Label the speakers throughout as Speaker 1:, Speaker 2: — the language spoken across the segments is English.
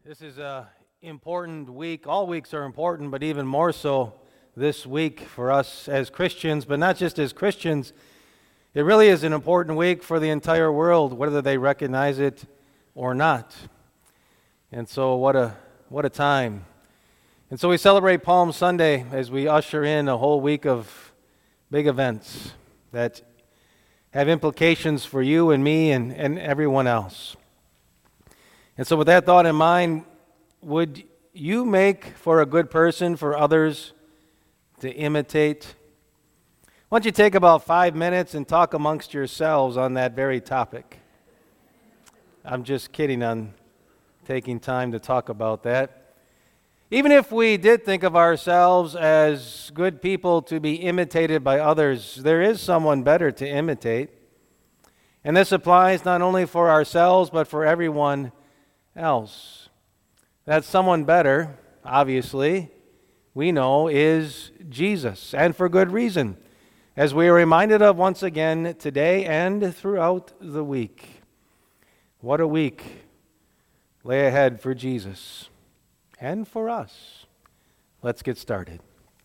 Speaker 1: This is a important week. All weeks are important, but even more so this week for us as Christians, but not just as Christians. It really is an important week for the entire world, whether they recognize it or not. And so what a time. And so we celebrate Palm Sunday as we usher in a whole week of big events that have implications for you and me and everyone else. And so with that thought in mind, would you make for a good person for others to imitate? Why don't you take about 5 minutes and talk amongst yourselves on that very topic? I'm just kidding on taking time to talk about that. Even if we did think of ourselves as good people to be imitated by others, there is someone better to imitate. And this applies not only for ourselves, but for everyone else. That someone better, obviously, we know is Jesus, and for good reason, as we are reminded of once again today and throughout the week. What a week lay ahead for Jesus and for us. Let's get started.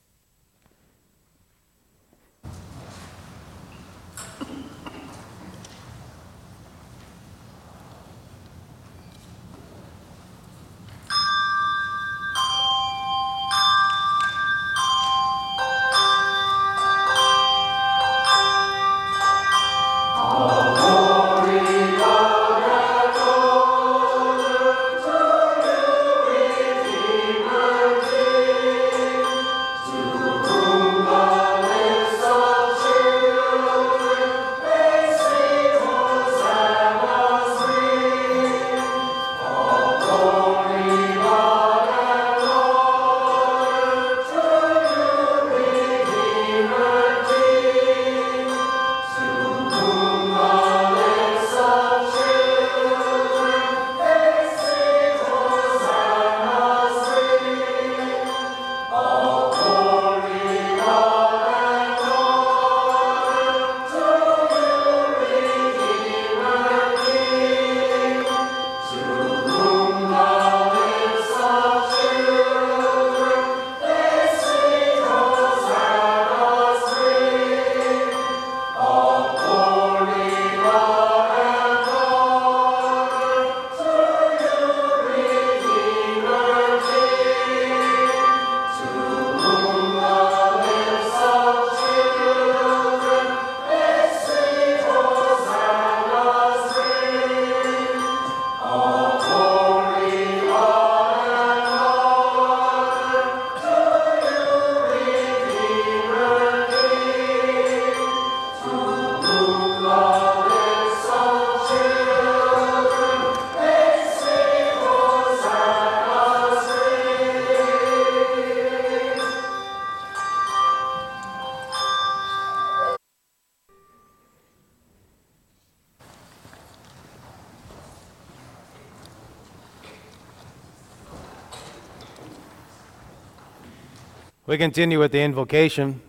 Speaker 1: We continue with the invocation.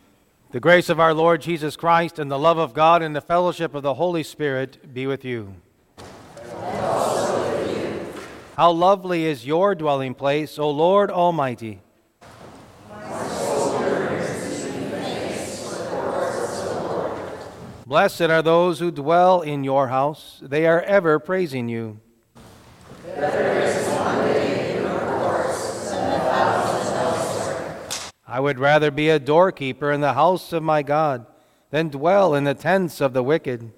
Speaker 1: The grace of our Lord Jesus Christ and the love of God and the fellowship of the Holy Spirit be with you.
Speaker 2: And also with you.
Speaker 1: How lovely is your dwelling place, O Lord Almighty.
Speaker 2: My soul yearns to sing thanks for the works of the Lord.
Speaker 1: Blessed are those who dwell in your house. They are ever praising you.
Speaker 2: Better is one day in your courts than 1,000 elsewhere.
Speaker 1: I would rather be a doorkeeper in the house of my God than dwell in the tents of the wicked.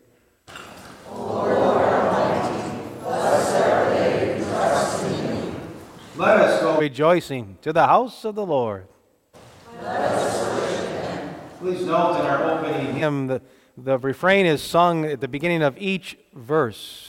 Speaker 2: O Lord Almighty, blessed are they who trust in you.
Speaker 1: Let us go rejoicing to the house of the Lord.
Speaker 2: Let us worship Him.
Speaker 1: Please note in our opening hymn, the refrain is sung at the beginning of each verse.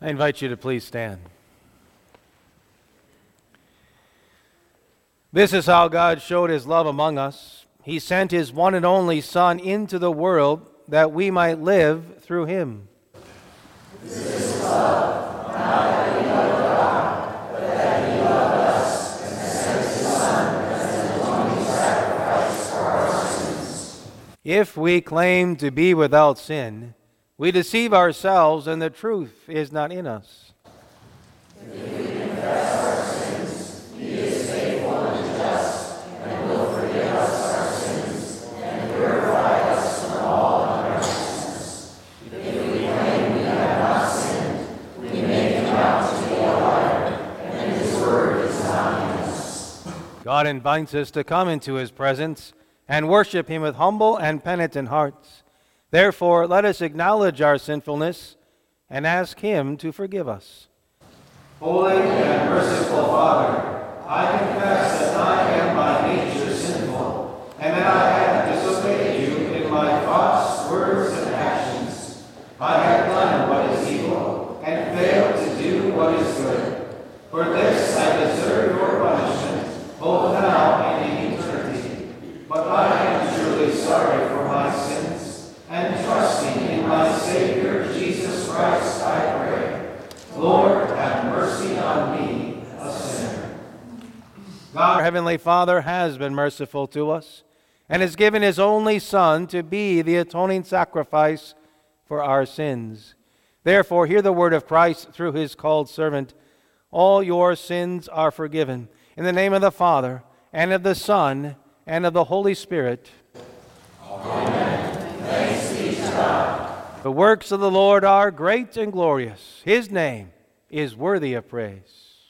Speaker 1: I invite you to please stand. This is how God showed his love among us. He sent his one and only Son into the world that we might live through him.
Speaker 2: This is love, not that we loved God, but that he loved us and sent his Son as an atoning sacrifice for our sins.
Speaker 1: If we claim to be without sin, we deceive ourselves and the truth is not in us.
Speaker 2: If we confess our sins, he is faithful and just and will forgive us our sins and purify us from all unrighteousness. If we claim we have not sinned, we make him out to be a liar, and his word is not in us.
Speaker 1: God invites us to come into his presence and worship him with humble and penitent hearts. Therefore, let us acknowledge our sinfulness and ask him to forgive us.
Speaker 3: Holy and merciful Father, I confess that I am by nature sinful, and that I have disobeyed you in my thoughts, words, and actions. I have done what is evil, and failed to do what is good. For this I deserve your punishment, both now and in eternity. But I am truly sorry for my sins, and trusting in my Savior, Jesus Christ, I pray. Lord, have mercy on me, a sinner.
Speaker 1: God, our Heavenly Father, has been merciful to us and has given his only Son to be the atoning sacrifice for our sins. Therefore, hear the word of Christ through his called servant. All your sins are forgiven. In the name of the Father, and of the Son, and of the Holy Spirit.
Speaker 2: Amen. Thanks be to God.
Speaker 1: The works of the Lord are great and glorious. His name is worthy of praise.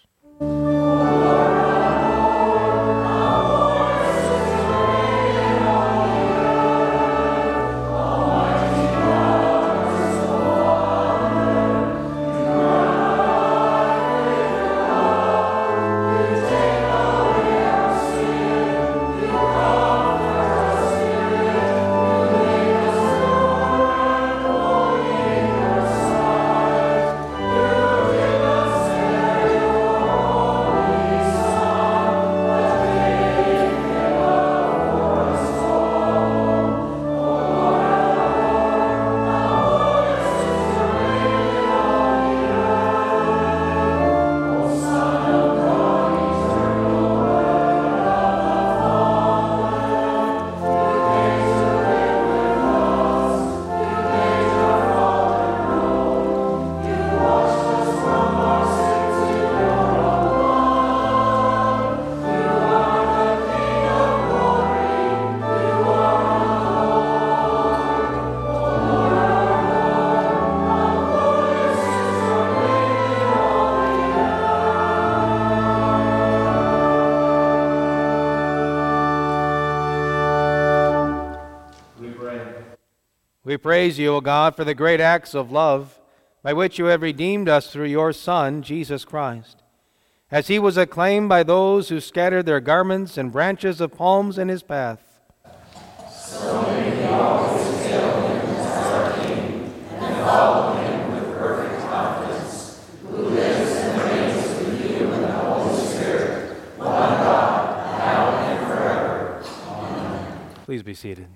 Speaker 1: We praise you, O God, for the great acts of love by which you have redeemed us through your Son, Jesus Christ. As he was acclaimed by those who scattered their garments and branches of palms in his path.
Speaker 2: So may we always hail him as our King and follow him with perfect confidence, who lives and reigns with you in the Holy Spirit, one God, now and forever. Amen.
Speaker 1: Please be seated.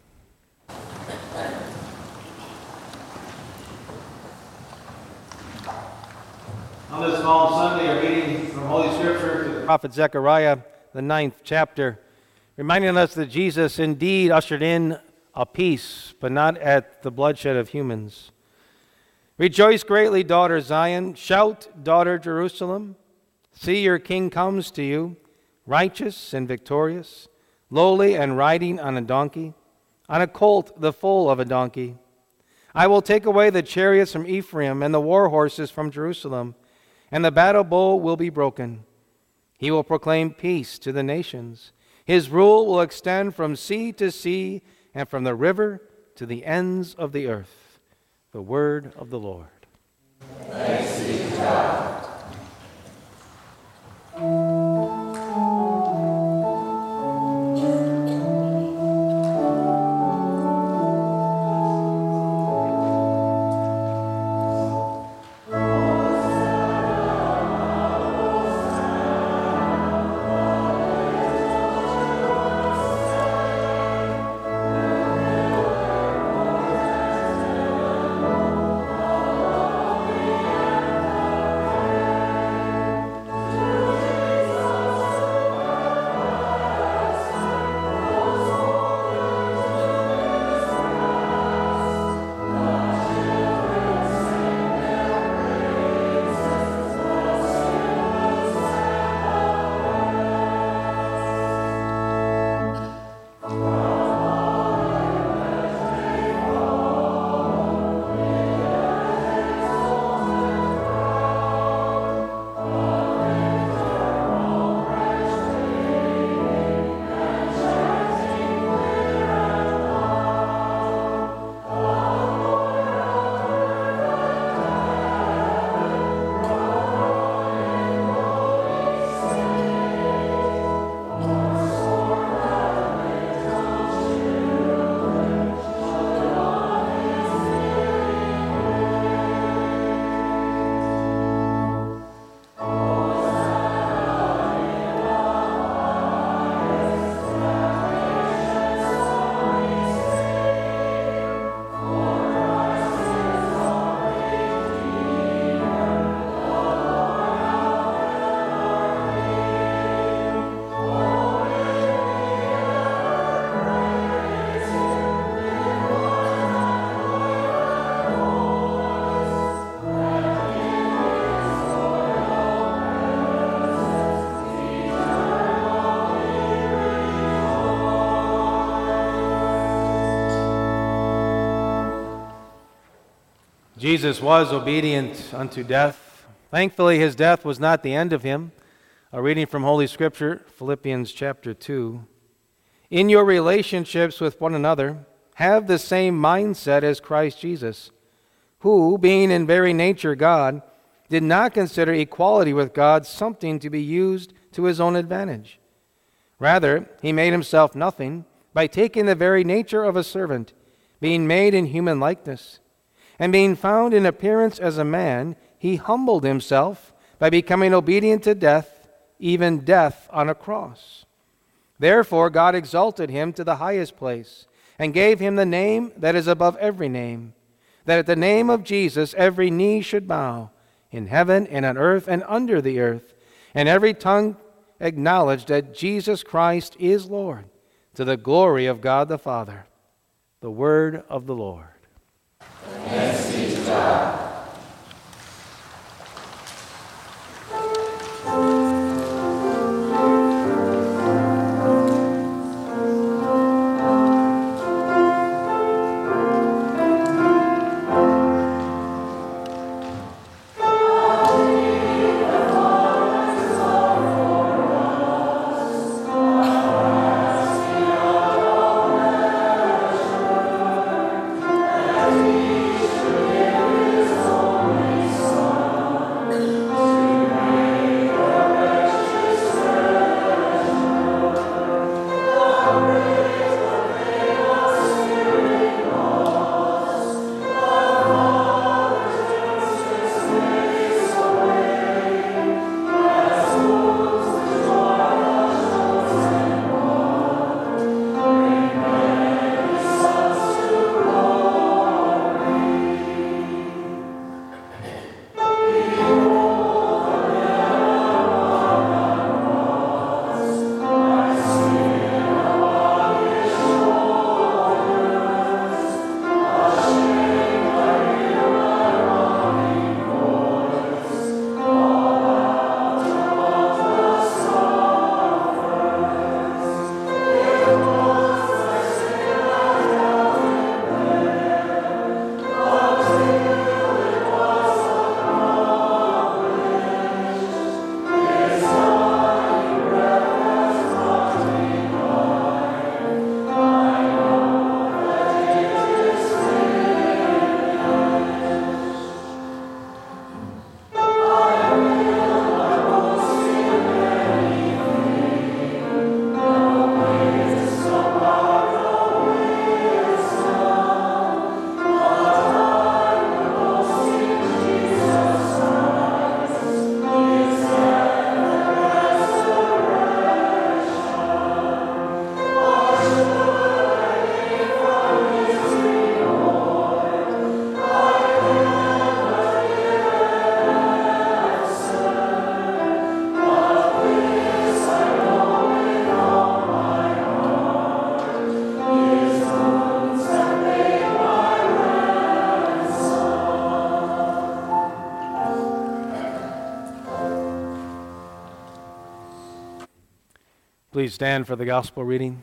Speaker 3: On this Palm Sunday, a reading from Holy Scripture to the
Speaker 1: Prophet Zechariah, the 9th chapter, reminding us that Jesus indeed ushered in a peace, but not at the bloodshed of humans. Rejoice greatly, daughter Zion. Shout, daughter Jerusalem. See, your king comes to you, righteous and victorious, lowly and riding on a donkey, on a colt, the foal of a donkey. I will take away the chariots from Ephraim and the war horses from Jerusalem, and the battle bow will be broken. He will proclaim peace to the nations. His rule will extend from sea to sea and from the river to the ends of the earth. The word of the Lord.
Speaker 2: Thanks be to God.
Speaker 3: Lord.
Speaker 1: Jesus was obedient unto death. Thankfully, his death was not the end of him. A reading from Holy Scripture, Philippians chapter 2. In your relationships with one another, have the same mindset as Christ Jesus, who, being in very nature God, did not consider equality with God something to be used to his own advantage. Rather, he made himself nothing by taking the very nature of a servant, being made in human likeness. And being found in appearance as a man, he humbled himself by becoming obedient to death, even death on a cross. Therefore God exalted him to the highest place, and gave him the name that is above every name, that at the name of Jesus every knee should bow, in heaven and on earth and under the earth, and every tongue acknowledge that Jesus Christ is Lord, to the glory of God the Father. The word of the Lord.
Speaker 2: Thanks be to God.
Speaker 1: Please stand for the gospel reading.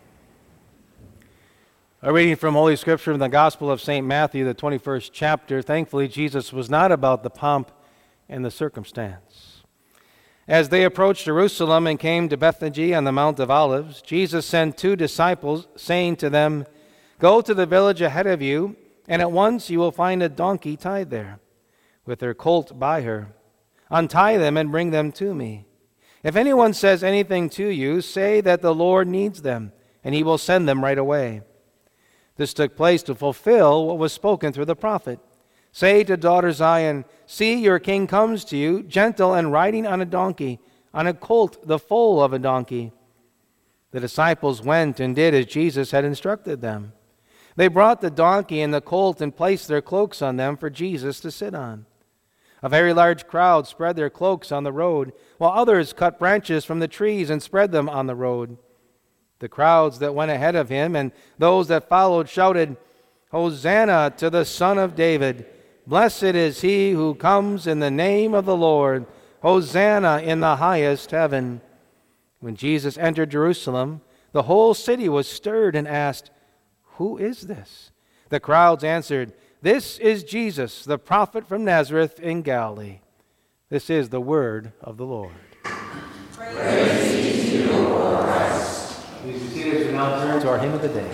Speaker 1: A reading from Holy Scripture from the Gospel of St. Matthew, the 21st chapter. Thankfully, Jesus was not about the pomp and the circumstance. As they approached Jerusalem and came to Bethany on the Mount of Olives, Jesus sent 2 disciples, saying to them, "Go to the village ahead of you, and at once you will find a donkey tied there, with her colt by her. Untie them and bring them to me. If anyone says anything to you, say that the Lord needs them, and he will send them right away." This took place to fulfill what was spoken through the prophet. "Say to daughter Zion, see, your king comes to you, gentle and riding on a donkey, on a colt, the foal of a donkey." The disciples went and did as Jesus had instructed them. They brought the donkey and the colt and placed their cloaks on them for Jesus to sit on. A very large crowd spread their cloaks on the road, while others cut branches from the trees and spread them on the road. The crowds that went ahead of him and those that followed shouted, "Hosanna to the Son of David! Blessed is he who comes in the name of the Lord! Hosanna in the highest heaven!" When Jesus entered Jerusalem, the whole city was stirred and asked, "Who is this?" The crowds answered, This is Jesus, the prophet from Nazareth in Galilee. This is the word of the Lord.
Speaker 2: Praise be to you, O Christ.
Speaker 1: Please be seated as we now turn to our hymn of the day.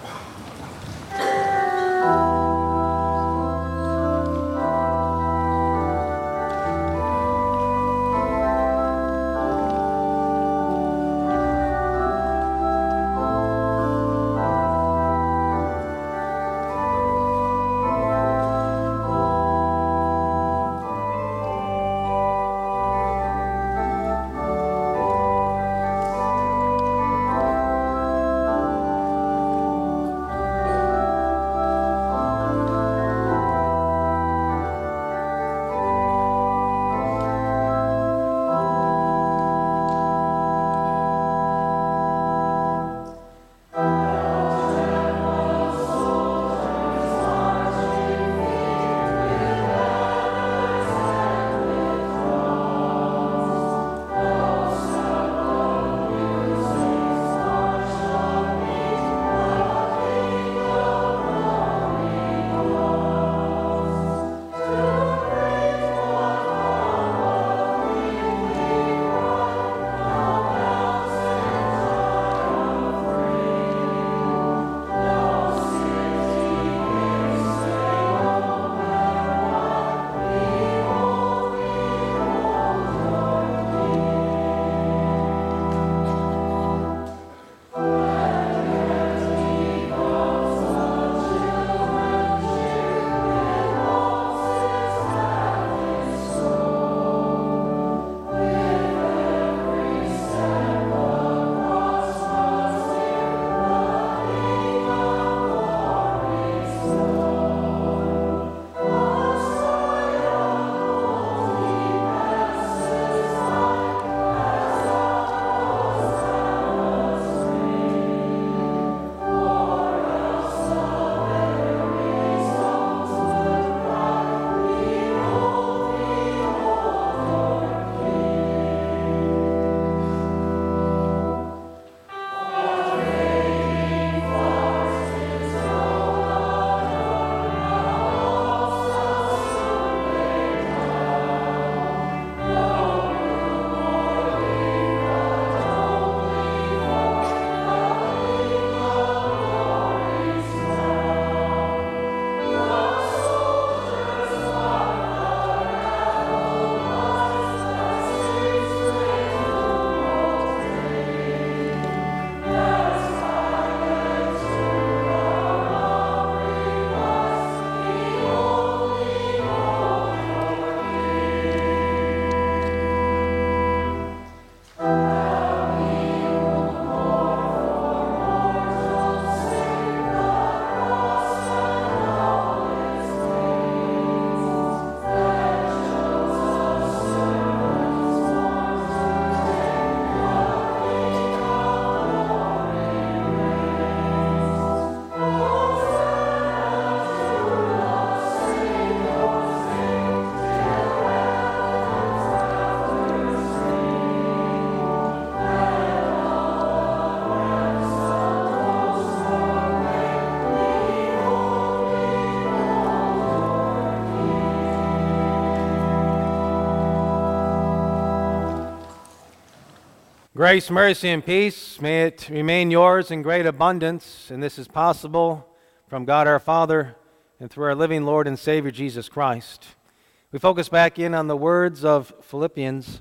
Speaker 1: Grace, mercy, and peace, may it remain yours in great abundance, and this is possible from God our Father and through our living Lord and Savior Jesus Christ. We focus back in on the words of Philippians.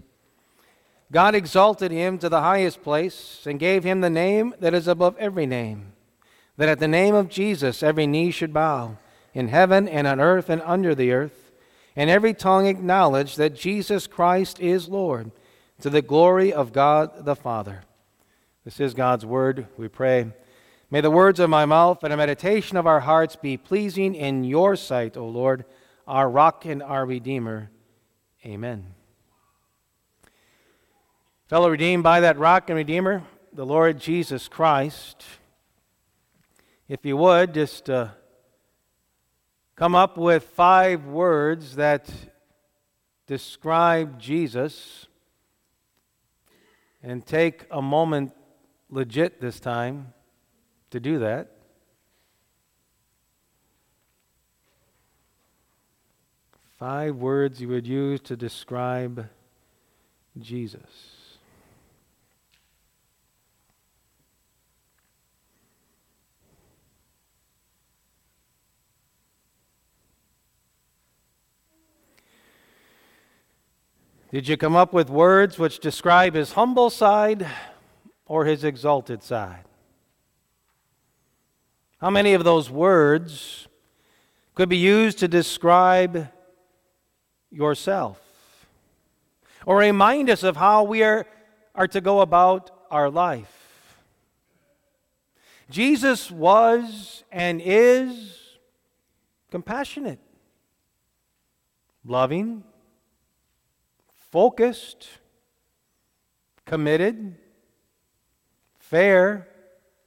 Speaker 1: God exalted him to the highest place and gave him the name that is above every name, that at the name of Jesus every knee should bow, in heaven and on earth and under the earth, and every tongue acknowledge that Jesus Christ is Lord, to the glory of God the Father. This is God's word, we pray. May the words of my mouth and the meditation of our hearts be pleasing in your sight, O Lord, our rock and our Redeemer. Amen. Fellow redeemed by that rock and Redeemer, the Lord Jesus Christ, if you would, just come up with 5 words that describe Jesus, and take a moment, legit this time, to do that. 5 words you would use to describe Jesus. Did you come up with words which describe his humble side or his exalted side? How many of those words could be used to describe yourself or remind us of how we are to go about our life? Jesus was and is compassionate, loving, focused, committed, fair,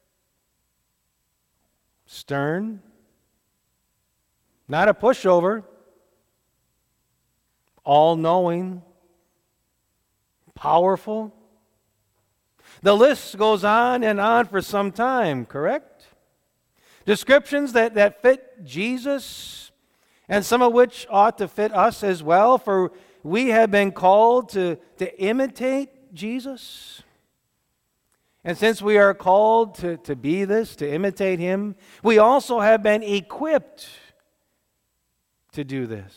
Speaker 1: stern, not a pushover, all-knowing, powerful. The list goes on and on for some time, correct? Descriptions that fit Jesus, and some of which ought to fit us as well, for we have been called to imitate Jesus. And since we are called to be this, to imitate Him, we also have been equipped to do this.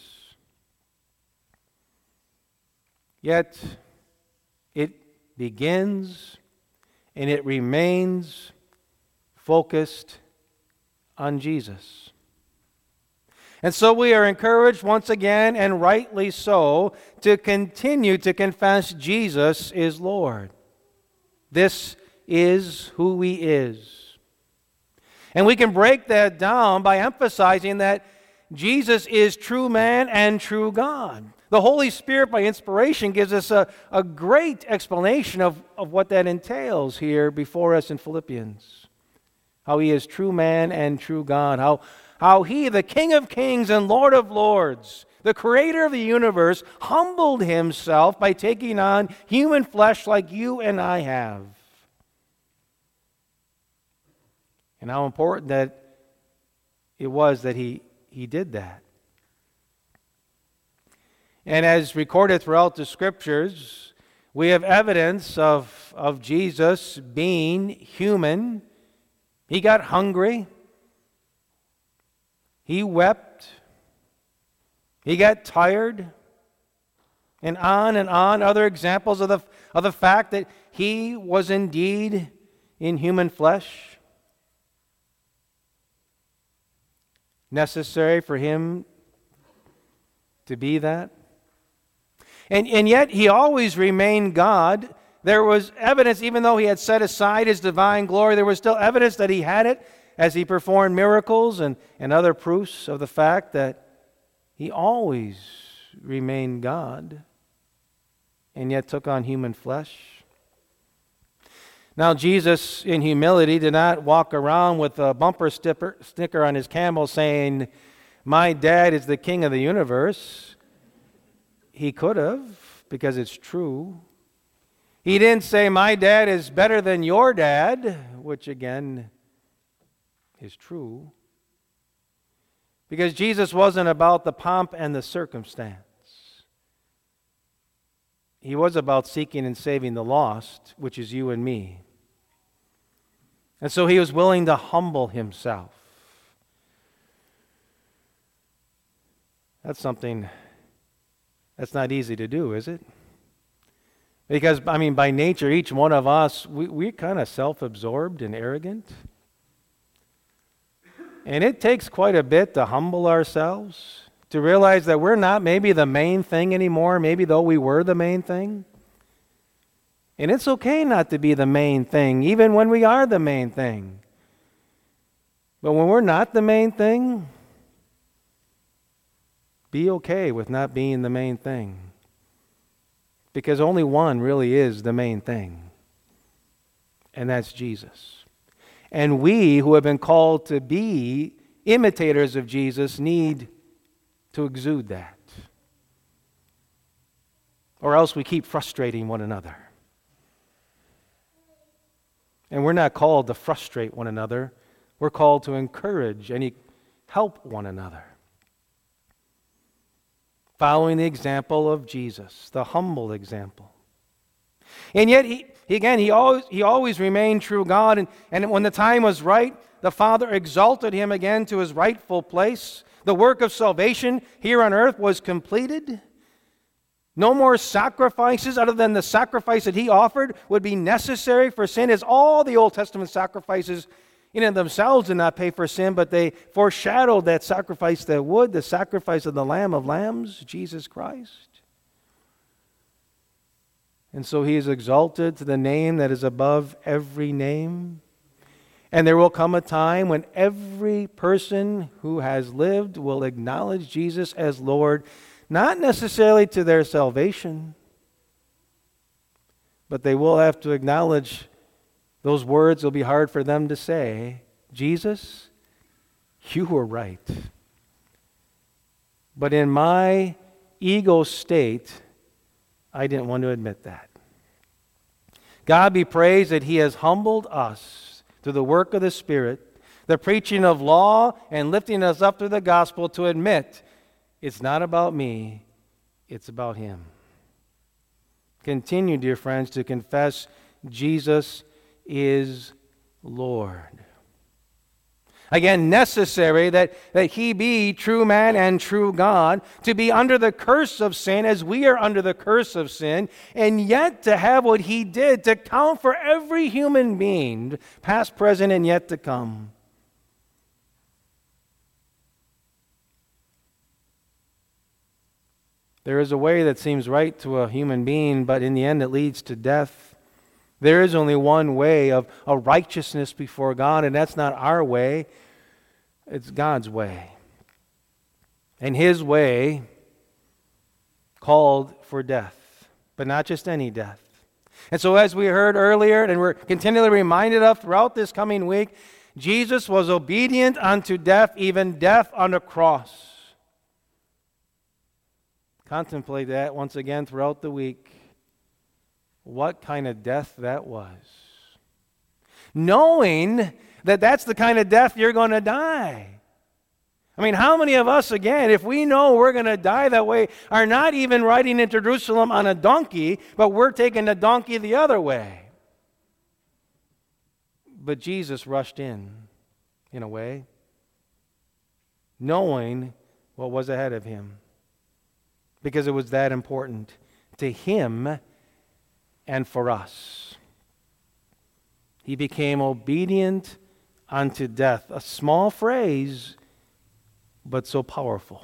Speaker 1: Yet, it begins and it remains focused on Jesus. And so we are encouraged once again, and rightly so, to continue to confess Jesus is Lord. This is who He is. And we can break that down by emphasizing that Jesus is true man and true God. The Holy Spirit, by inspiration, gives us a great explanation of what that entails here before us in Philippians. How He is true man and true God. How He, the King of kings and Lord of lords, the Creator of the universe, humbled Himself by taking on human flesh like you and I have. And how important that it was that He did that. And as recorded throughout the Scriptures, we have evidence of Jesus being human. He got hungry. He wept. He got tired. And on other examples of the fact that He was indeed in human flesh. Necessary for Him to be that. And yet He always remained God. There was evidence, even though He had set aside His divine glory, there was still evidence that He had it as He performed miracles and other proofs of the fact that He always remained God and yet took on human flesh. Now, Jesus, in humility, did not walk around with a bumper sticker on His camel saying, "My dad is the King of the universe." He could have, because it's true. He didn't say, "My dad is better than your dad," which again is true. Because Jesus wasn't about the pomp and the circumstance. He was about seeking and saving the lost, which is you and me. And so He was willing to humble Himself. That's something that's not easy to do, is it? Because, by nature, each one of us, we're kind of self-absorbed and arrogant. And it takes quite a bit to humble ourselves, to realize that we're not maybe the main thing anymore, maybe though we were the main thing. And it's okay not to be the main thing, even when we are the main thing. But when we're not the main thing, be okay with not being the main thing. Because only one really is the main thing. And that's Jesus. And we who have been called to be imitators of Jesus need to exude that. Or else we keep frustrating one another. And we're not called to frustrate one another. We're called to encourage and help one another. following the example of Jesus, the humble example. And yet, he always remained true God. And when the time was right, the Father exalted him again to his rightful place. The work of salvation here on earth was completed. No more sacrifices other than the sacrifice that he offered would be necessary for sin, as all the Old Testament sacrifices in and themselves did not pay for sin, but they foreshadowed that sacrifice that would, the sacrifice of the Lamb of Lambs, Jesus Christ. And so he is exalted to the name that is above every name. And there will come a time when every person who has lived will acknowledge Jesus as Lord, not necessarily to their salvation, but they will have to acknowledge those words will be hard for them to say. Jesus, you were right. But in my ego state, I didn't want to admit that. God be praised that he has humbled us through the work of the Spirit, the preaching of law, and lifting us up through the gospel to admit it's not about me, it's about him. Continue, dear friends, to confess Jesus is Lord. Again, necessary that he be true man and true God, to be under the curse of sin as we are under the curse of sin, and yet to have what he did, to count for every human being, past, present, and yet to come. There is a way that seems right to a human being, but in the end it leads to death. There is only one way of righteousness before God, and that's not our way. It's God's way. And his way called for death, but not just any death. And so as we heard earlier, and we're continually reminded of throughout this coming week, Jesus was obedient unto death, even death on the cross. Contemplate that once again throughout the week. What kind of death that was. Knowing that that's the kind of death you're going to die. I mean, how many of us, again, if we know we're going to die that way, are not even riding into Jerusalem on a donkey, but we're taking the donkey the other way? But Jesus rushed in a way, knowing what was ahead of him, because it was that important to him and for us. He became obedient unto death. A small phrase, but so powerful.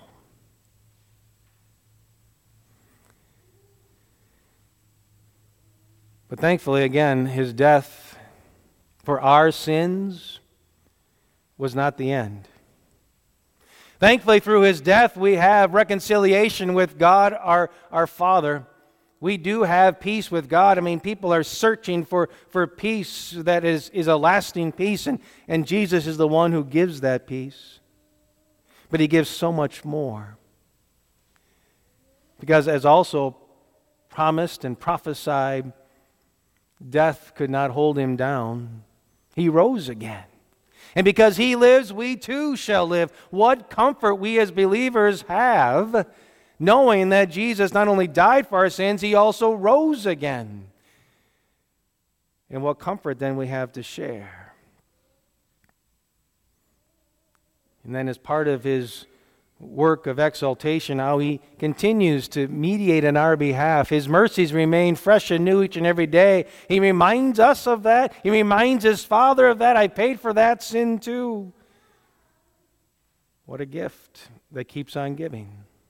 Speaker 1: But thankfully, again, his death for our sins was not the end. Thankfully, through his death, we have reconciliation with God, our Father. We do have peace with God. I mean, people are searching for peace that is a lasting peace, and Jesus is the one who gives that peace. But he gives so much more. Because as also promised and prophesied, death could not hold him down. He rose again. And because he lives, we too shall live. What comfort we as believers have, knowing that Jesus not only died for our sins, he also rose again. And what comfort then we have to share. And then as part of his work of exaltation, how he continues to mediate on our behalf. His mercies remain fresh and new each and every day. He reminds us of that. He reminds his Father of that. I paid for that sin too. What a gift that keeps on giving.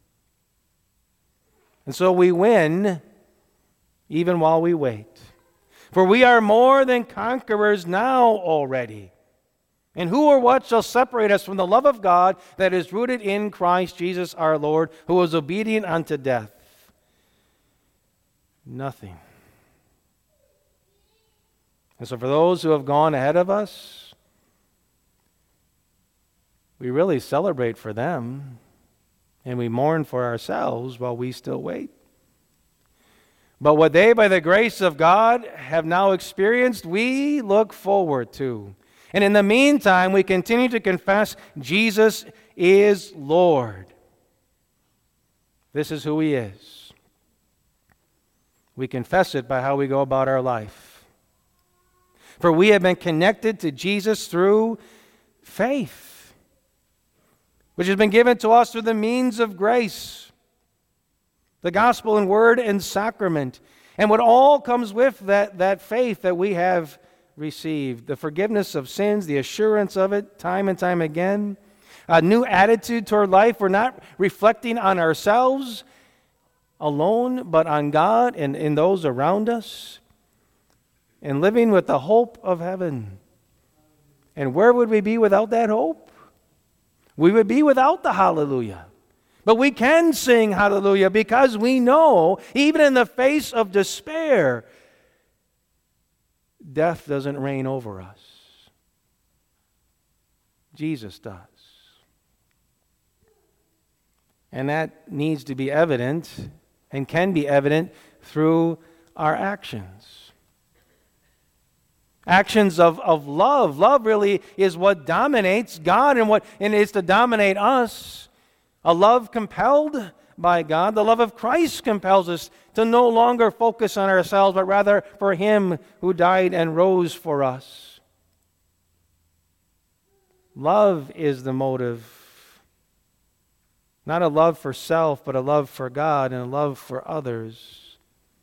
Speaker 1: And so we win even while we wait. For we are more than conquerors now already. And who or what shall separate us from the love of God that is rooted in Christ Jesus our Lord, who was obedient unto death? Nothing. And so for those who have gone ahead of us, we really celebrate for them, and we mourn for ourselves while we still wait. But what they, by the grace of God, have now experienced, we look forward to. And in the meantime, we continue to confess Jesus is Lord. This is who He is. We confess it by how we go about our life. For we have been connected to Jesus through faith, which has been given to us through the means of grace, the gospel and word and sacrament, and what all comes with that faith that we have received, the forgiveness of sins, the assurance of it time and time again, a new attitude toward life. We're not reflecting on ourselves alone, but on God and in those around us, and living with the hope of heaven. And where would we be without that hope? We would be without the hallelujah. But we can sing hallelujah because we know, even in the face of despair, death doesn't reign over us. Jesus does. And that needs to be evident and can be evident through our actions. Actions of love. Love really is what dominates God and is to dominate us. A love compelled by God. The love of Christ compels us to no longer focus on ourselves, but rather for Him who died and rose for us. Love is the motive. Not a love for self, but a love for God and a love for others.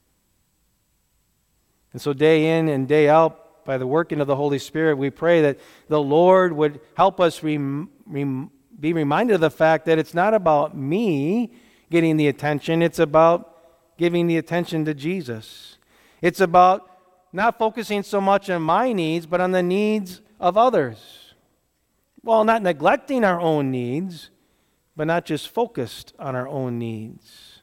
Speaker 1: And so day in and day out, by the working of the Holy Spirit, we pray that the Lord would help us be reminded of the fact that it's not about me getting the attention, it's about giving the attention to Jesus. It's about not focusing so much on my needs, but on the needs of others. Well, not neglecting our own needs, but not just focused on our own needs.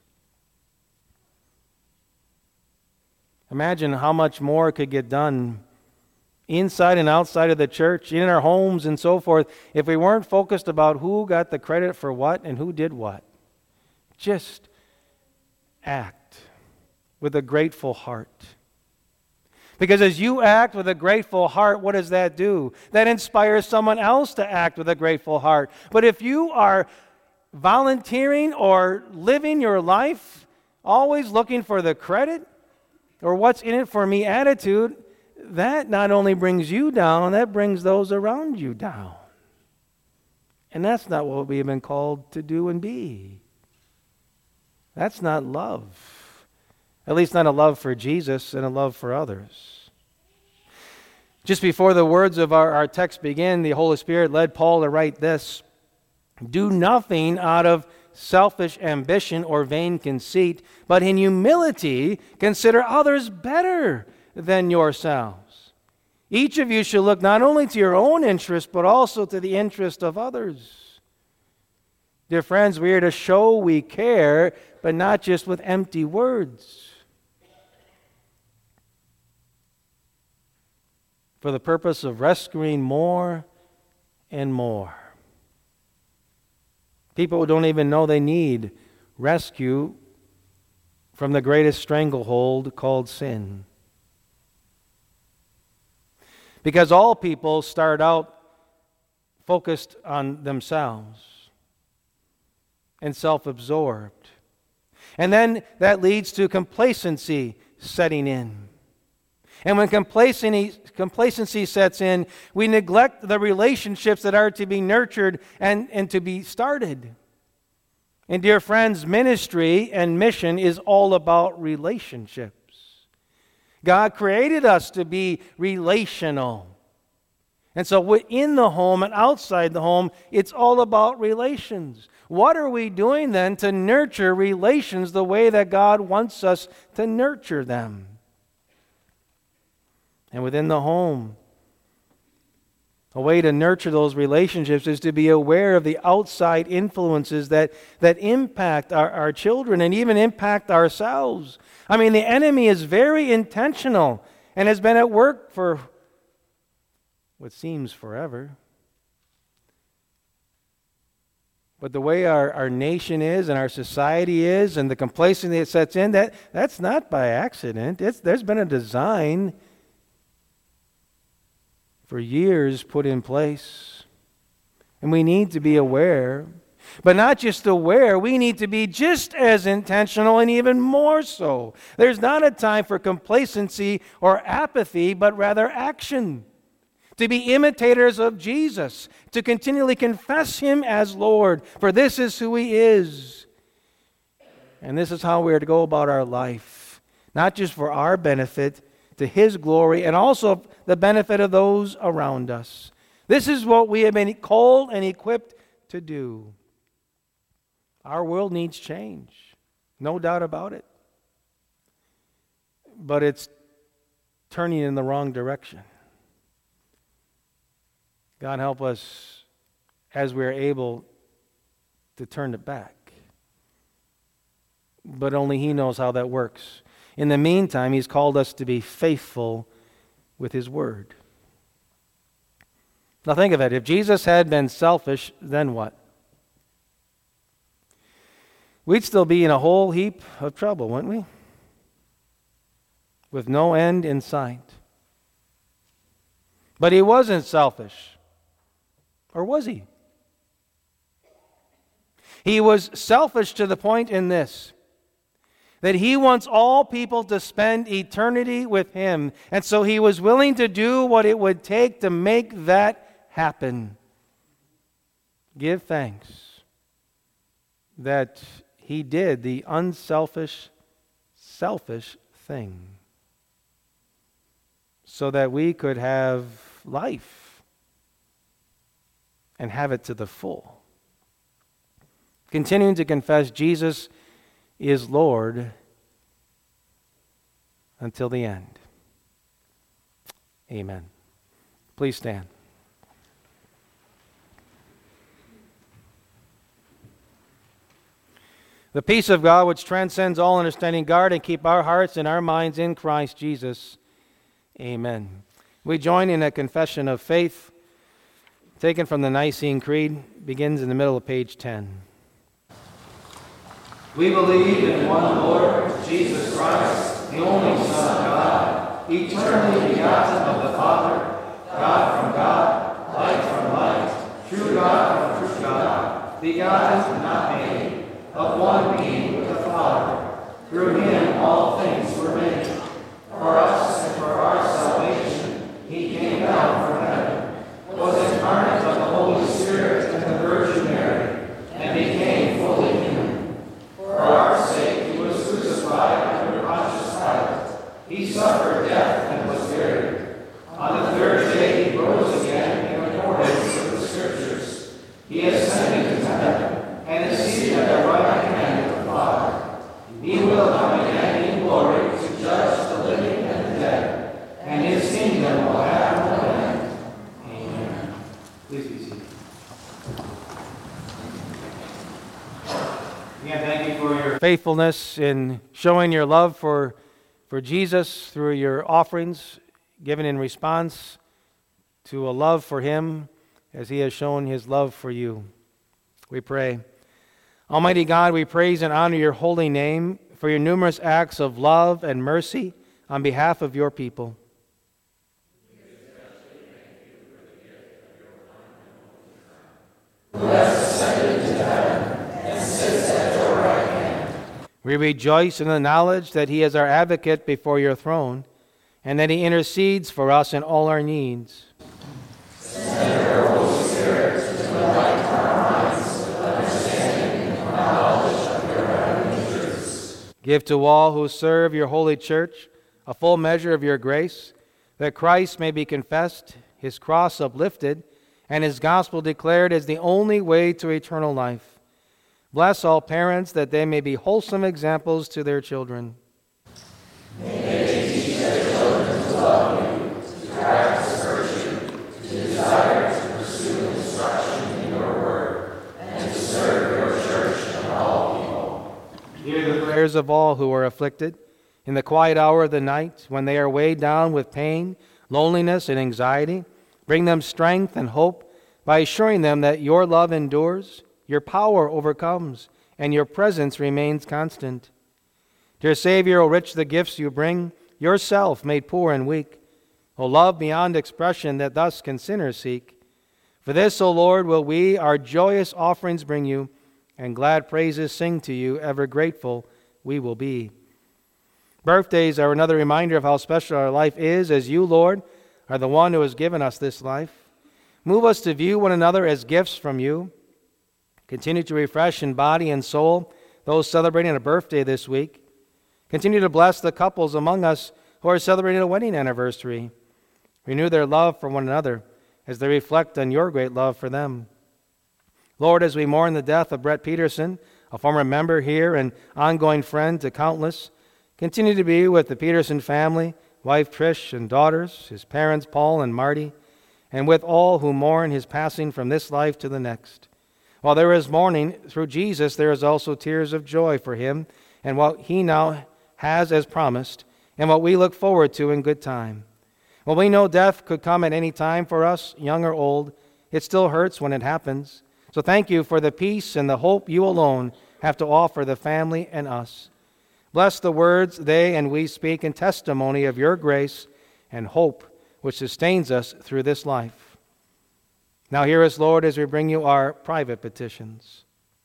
Speaker 1: Imagine how much more could get done inside and outside of the church, in our homes and so forth, if we weren't focused about who got the credit for what and who did what. Just act with a grateful heart. Because as you act with a grateful heart, what does that do? That inspires someone else to act with a grateful heart. But if you are volunteering or living your life always looking for the credit or what's in it for me attitude, that not only brings you down, that brings those around you down. And that's not what we have been called to do and be. That's not love. At least not a love for Jesus and a love for others. Just before the words of our text begin, the Holy Spirit led Paul to write this: "Do nothing out of selfish ambition or vain conceit, but in humility consider others better than yourselves. Each of you should look not only to your own interest, but also to the interest of others." Dear friends, we are to show we care, but not just with empty words. For the purpose of rescuing more and more. People who don't even know they need rescue from the greatest stranglehold called sin. Because all people start out focused on themselves and self-absorbed. And then that leads to complacency setting in. And when complacency sets in, we neglect the relationships that are to be nurtured and to be started. And dear friends, ministry and mission is all about relationships. God created us to be relational. And so within the home and outside the home, it's all about relations. What are we doing then to nurture relations the way that God wants us to nurture them? And within the home, a way to nurture those relationships is to be aware of the outside influences that impact our children and even impact ourselves. I mean, the enemy is very intentional and has been at work for what seems forever. But the way our nation is and our society is and the complacency that sets in, that's not by accident. There's been a design for years put in place. And we need to be aware. But not just aware, we need to be just as intentional and even more so. There's not a time for complacency or apathy, but rather action. To be imitators of Jesus, to continually confess Him as Lord, for this is who He is. And this is how we are to go about our life, not just for our benefit, to His glory, and also the benefit of those around us. This is what we have been called and equipped to do. Our world needs change, no doubt about it. But it's turning in the wrong direction. God help us as we're able to turn it back. But only He knows how that works. In the meantime, He's called us to be faithful with His Word. Now think of it. If Jesus had been selfish, then what? We'd still be in a whole heap of trouble, wouldn't we? With no end in sight. But He wasn't selfish. Or was He? He was selfish to the point in this, that He wants all people to spend eternity with Him. And so He was willing to do what it would take to make that happen. Give thanks that He did the unselfish, selfish thing so that we could have life and have it to the full. Continuing to confess Jesus is Lord until the end. Amen. Please stand. The peace of God, which transcends all understanding, guard and keep our hearts and our minds in Christ Jesus. Amen. We join in a confession of faith taken from the Nicene Creed, begins in the middle of page 10.
Speaker 3: We believe in one Lord, Jesus Christ, the only Son of God, eternally begotten of the Father, God from God, light from light, true God from true God, begotten, not made, of one being with the Father. Through Him all things were made. For us and for our salvation, He came down from heaven, was incarnate of the Holy Spirit and the Virgin Mary, and became fully human. For our sake He was crucified under Pontius Pilate. He suffered death and was buried. On the third day He rose again in accordance with the Scriptures. He ascended into heaven and is seated at the right hand of the Father. He will come again in glory to judge the living and the dead, and His kingdom will have no end. Amen. Please be seated. Again, thank you for your
Speaker 1: Faithfulness in showing your love for Jesus through your offerings given in response to a love for Him as He has shown His love for you. We pray. Almighty God, we praise and honor your holy name for your numerous acts of love and mercy on behalf of your people. We rejoice in the knowledge that He is our advocate before your throne, and that He intercedes for us in all our needs.
Speaker 2: Send your Holy Spirit to enlighten our minds with understanding and knowledge of your heavenly truths.
Speaker 1: Give to all who serve your holy church a full measure of your grace, that Christ may be confessed, His cross uplifted, and His gospel declared as the only way to eternal life. Bless all parents that they may be wholesome examples to their children.
Speaker 2: May they teach their children to love you, to practice virtue, to desire to pursue instruction in your word, and to serve your church and all people.
Speaker 1: Hear the prayers of all who are afflicted in the quiet hour of the night, when they are weighed down with pain, loneliness, and anxiety. Bring them strength and hope by assuring them that your love endures, your power overcomes, and your presence remains constant. Dear Savior, O rich the gifts you bring, yourself made poor and weak, O love beyond expression that thus can sinners seek. For this, O Lord, will we our joyous offerings bring you, and glad praises sing to you, ever grateful we will be. Birthdays are another reminder of how special our life is, as you, Lord, are the one who has given us this life. Move us to view one another as gifts from you. Continue to refresh in body and soul those celebrating a birthday this week. Continue to bless the couples among us who are celebrating a wedding anniversary. Renew their love for one another as they reflect on your great love for them. Lord, as we mourn the death of Brett Peterson, a former member here and ongoing friend to countless, continue to be with the Peterson family, wife Trish and daughters, his parents Paul and Marty, and with all who mourn his passing from this life to the next. While there is mourning through Jesus, there is also tears of joy for him and what he now has as promised, and what we look forward to in good time. While we know death could come at any time for us, young or old, it still hurts when it happens. So thank you for the peace and the hope you alone have to offer the family and us. Bless the words they and we speak in testimony of your grace and hope which sustains us through this life. Now hear us, Lord, as we bring you our private petitions.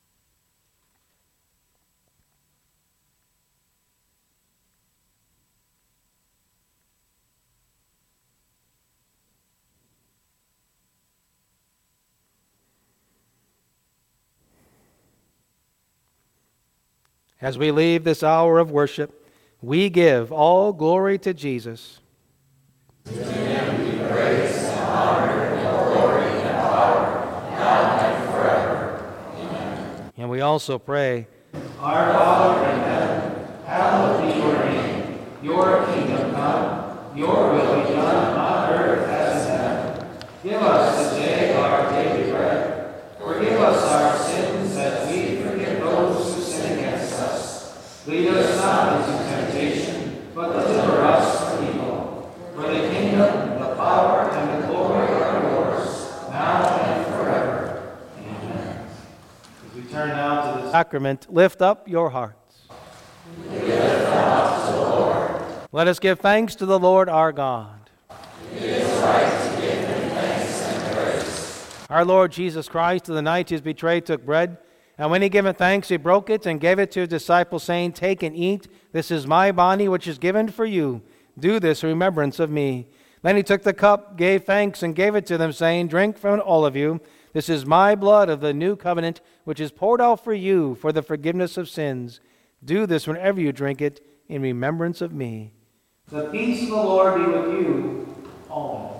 Speaker 1: As we leave this hour of worship, we give all glory to Jesus.
Speaker 2: To him be praise and honor and glory and power, now and forever. Amen.
Speaker 1: And we also pray,
Speaker 3: Our Father in heaven, hallowed be your name. Your kingdom come, your will be done on earth as in heaven. Give us this day our daily bread. Forgive us our sins as we forgive those who sin against us. Lead us not into temptation, but deliver us from evil. For the kingdom, the power, and the glory are yours, now and forever. Amen. As we turn now to the
Speaker 1: sacrament, lift up your hearts.
Speaker 2: We lift them up to the Lord.
Speaker 1: Let us give thanks to the Lord our God.
Speaker 2: It is right to give him thanks and praise.
Speaker 1: Our Lord Jesus Christ, in the night he was betrayed, took bread, and when he given thanks, he broke it and gave it to his disciples, saying, Take and eat. This is my body, which is given for you. Do this in remembrance of me. Then he took the cup, gave thanks, and gave it to them, saying, Drink from it, all of you. This is my blood of the new covenant, which is poured out for you for the forgiveness of sins. Do this whenever you drink it in remembrance of me.
Speaker 3: The peace of the Lord be with you always.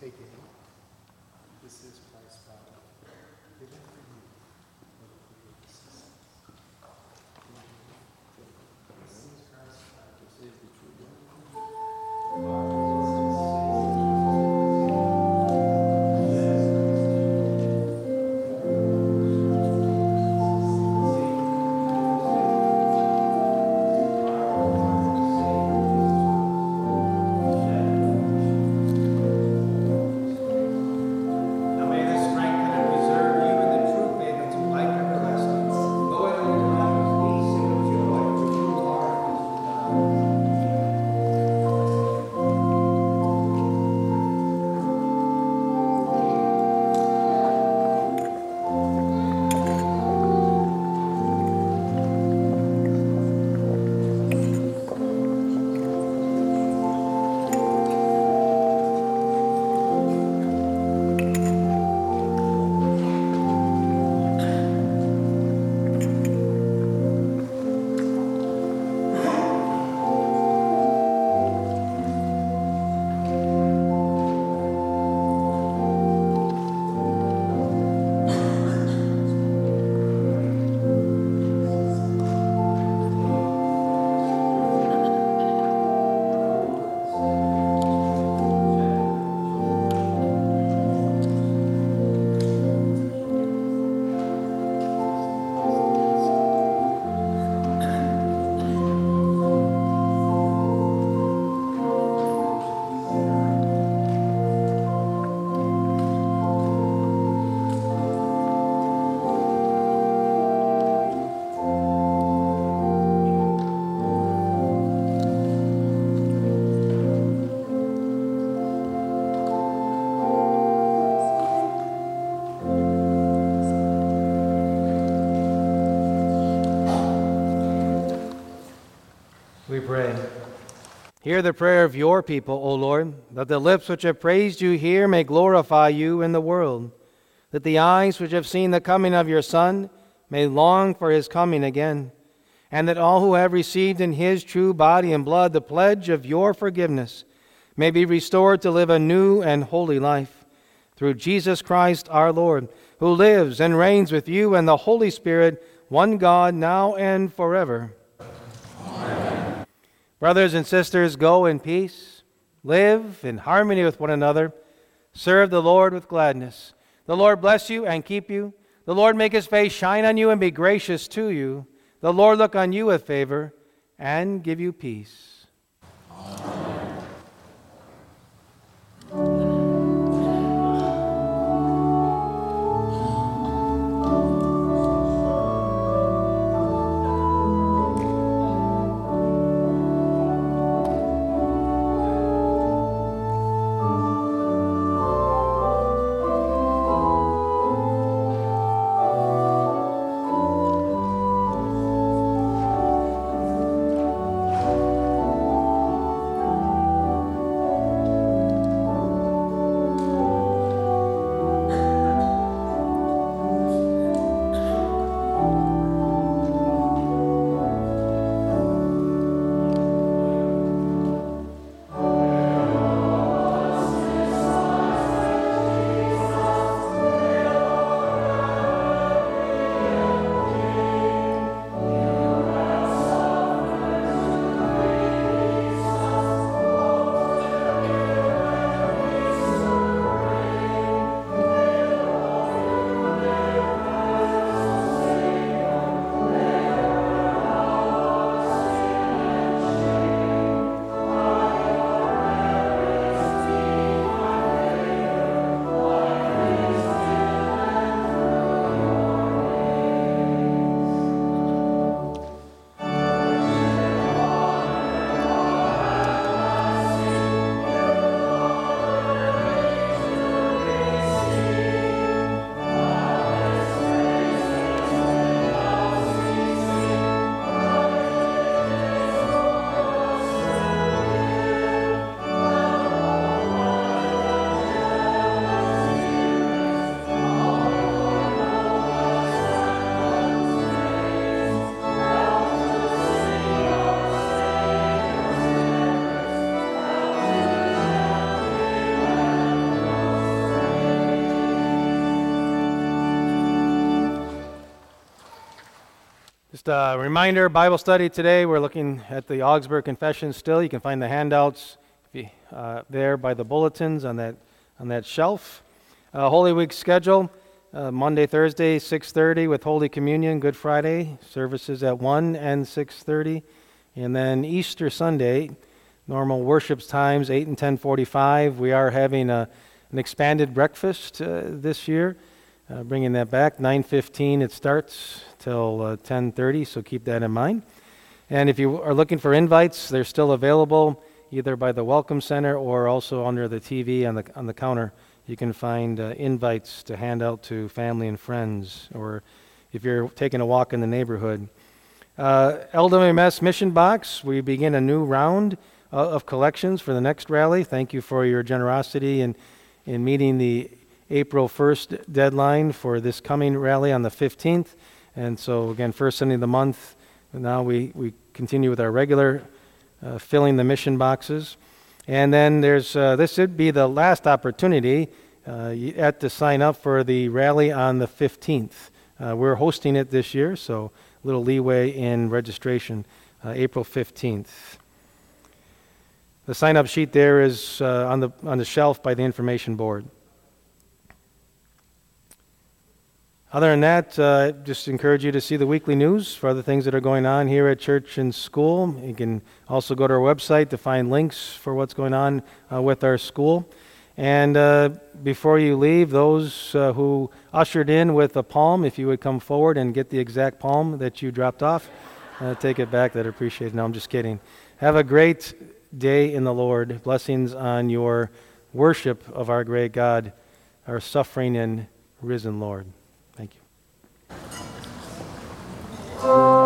Speaker 4: Take it. This is Christ's body, given for you for the forgiveness of sins. This is Christ's body. This is the true body.
Speaker 3: Now may this strengthen and preserve you in the true faith unto life everlasting. Go and live in peace and with joy, for you are his beloved. We pray. Hear the prayer of your people, O Lord, that the lips which have praised you here may glorify you in the world, that the eyes which have seen the coming of your Son may long for his coming again, and that all who have received in his true body and blood the pledge of your forgiveness may be restored to live a new and holy life. Through Jesus Christ our Lord, who lives and reigns with you and the Holy Spirit, one God, now and forever. Brothers and sisters, go in peace, live in harmony with one another, serve the Lord with gladness. The Lord bless you and keep you. The Lord make his face shine on you and be gracious to you. The Lord look on you with favor and give you peace.
Speaker 1: Just a reminder, Bible study today. We're looking at the Augsburg Confession still. You can find the handouts there by the bulletins on that shelf. Holy Week schedule, Monday, Thursday, 6:30 with Holy Communion. Good Friday, services at 1 and 6:30. And then Easter Sunday, normal worship times, 8 and 10:45. We are having an expanded breakfast this year, bringing that back. 9:15 it starts till 10:30, so keep that in mind. And if you are looking for invites, they're still available either by the Welcome Center or also under the TV on the counter. You can find invites to hand out to family and friends, or if you're taking a walk in the neighborhood. LWMS Mission Box, we begin a new round of collections for the next rally. Thank you for your generosity in meeting the April 1st deadline for this coming rally on the 15th. And so, again, first Sunday of the month. Now we continue with our regular filling the mission boxes. And then there's this should be the last opportunity at to sign up for the rally on the 15th. We're hosting it this year, so a little leeway in registration, April 15th. The sign-up sheet there is on the shelf by the information board. Other than that, just encourage you to see the weekly news for other things that are going on here at church and school. You can also go to our website to find links for what's going on with our school. And before you leave, those who ushered in with a palm, if you would come forward and get the exact palm that you dropped off, take it back. I'd appreciate it. No, I'm just kidding. Have a great day in the Lord. Blessings on your worship of our great God, our suffering and risen Lord. Thank you.